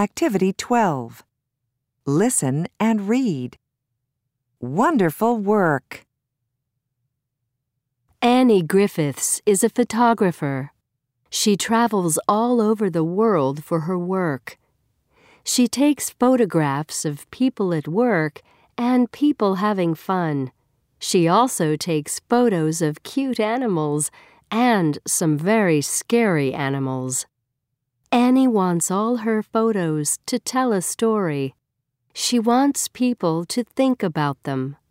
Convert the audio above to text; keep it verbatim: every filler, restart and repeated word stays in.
Activity twelve. Listen and read. Wonderful work! Annie Griffiths is a photographer. She travels all over the world for her work. She takes photographs of people at work and people having fun. She also takes photos of cute animals and some very scary animals. Annie wants all her photos to tell a story. She wants people to think about them.